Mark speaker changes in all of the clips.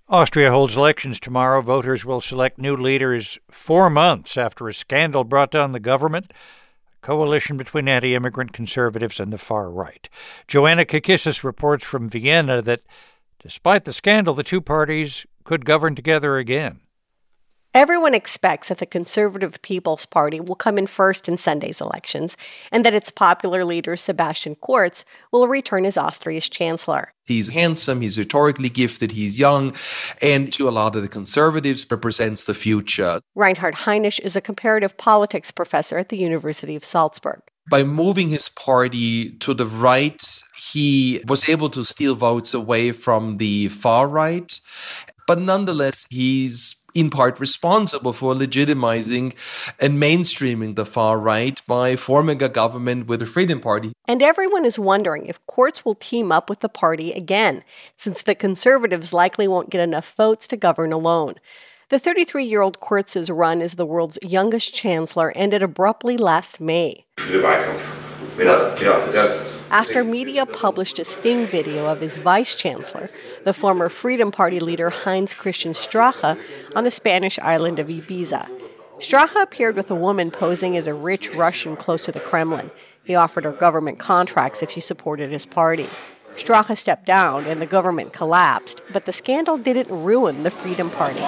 Speaker 1: Austria holds elections tomorrow. Voters will select new leaders 4 months after a scandal brought down the government, a coalition between anti-immigrant conservatives and the far right. Joanna Kakissis reports from Vienna that despite the scandal, the two parties could govern together again.
Speaker 2: Everyone expects that the Conservative People's Party will come in first in Sunday's elections and that its popular leader, Sebastian Kurz, will return as Austria's chancellor.
Speaker 3: He's handsome, he's rhetorically gifted, he's young, and to a lot of the conservatives represents the future.
Speaker 2: Reinhard Heinisch is a comparative politics professor at the University of Salzburg.
Speaker 3: By moving his party to the right, he was able to steal votes away from the far right. But nonetheless, he's in part responsible for legitimizing and mainstreaming the far right by forming a government with the Freedom Party.
Speaker 2: And everyone is wondering if Kurz will team up with the party again, since the conservatives likely won't get enough votes to govern alone. The 33-year-old Kurz's run as the world's youngest chancellor ended abruptly last May, after media published a sting video of his vice-chancellor, the former Freedom Party leader Heinz Christian Strache, on the Spanish island of Ibiza. Strache appeared with a woman posing as a rich Russian close to the Kremlin. He offered her government contracts if she supported his party. Strache stepped down and the government collapsed, but the scandal didn't ruin the Freedom Party.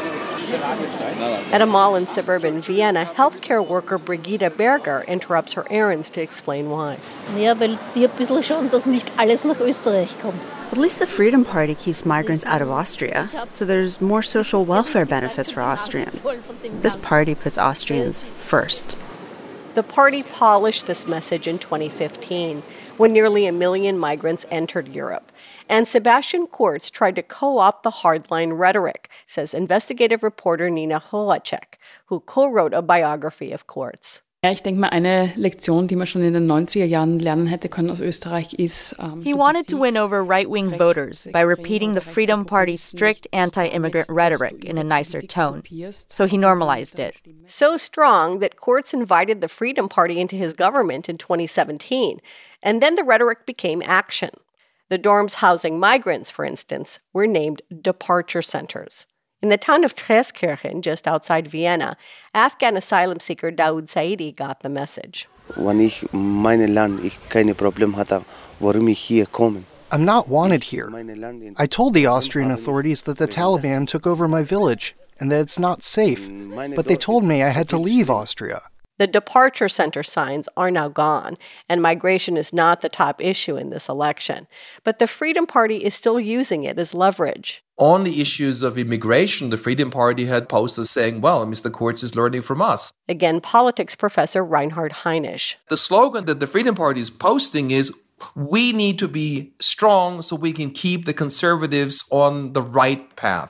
Speaker 2: At a mall in suburban Vienna, healthcare worker Brigitte Berger interrupts her errands to explain why.
Speaker 4: Ja, weil die ein bisschen schon, dass nicht alles nach Österreich kommt.
Speaker 5: At least the Freedom Party keeps migrants out of Austria, so there's more social welfare benefits for Austrians. This party puts Austrians first.
Speaker 2: The party polished this message in 2015, when nearly 1 million migrants entered Europe. And Sebastian Kurz tried to co-opt the hardline rhetoric, says investigative reporter Nina Horacek, who co-wrote a biography of Kurz.
Speaker 6: Ja, ich denke mal, eine Lektion, die man schon in den 90er Jahren lernen hätte können aus Österreich ist...
Speaker 7: He wanted to win over right-wing voters by repeating the Freedom Party's strict anti-immigrant rhetoric in a nicer tone. So he normalized it.
Speaker 2: So strong that Kurz invited the Freedom Party into his government in 2017, and then the rhetoric became action. The dorms housing migrants, for instance, were named departure centers. In the town of Treskirchen, just outside Vienna, Afghan asylum seeker Daoud Saidi got the message.
Speaker 8: Wenn ich mein Land keine Problem hatte, warum ich hier komme.
Speaker 9: I'm not wanted here. I told the Austrian authorities that the Taliban took over my village and that it's not safe, but they told me I had to leave Austria.
Speaker 2: The departure center signs are now gone, and migration is not the top issue in this election. But the Freedom Party is still using it as leverage.
Speaker 3: On the issues of immigration, the Freedom Party had posters saying, well, Mr. Kurz is learning from us.
Speaker 2: Again, politics professor Reinhard Heinisch.
Speaker 3: The slogan that the Freedom Party is posting is, we need to be strong so we can keep the conservatives on the right path.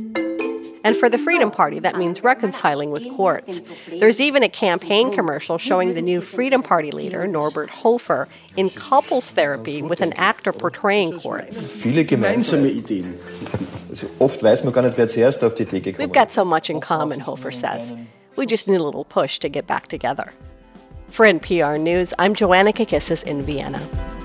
Speaker 2: And for the Freedom Party, that means reconciling with Kurz. There's even a campaign commercial showing the new Freedom Party leader, Norbert Hofer, in couples therapy with an actor portraying Kurz.
Speaker 10: Viele gemeinsame Ideen. Oft weiß man gar nicht, wer zuerst auf die Idee gekommen ist.
Speaker 2: We've got so much in common, Hofer says. We just need a little push to get back together. For NPR News, I'm Joanna Kakissis in Vienna.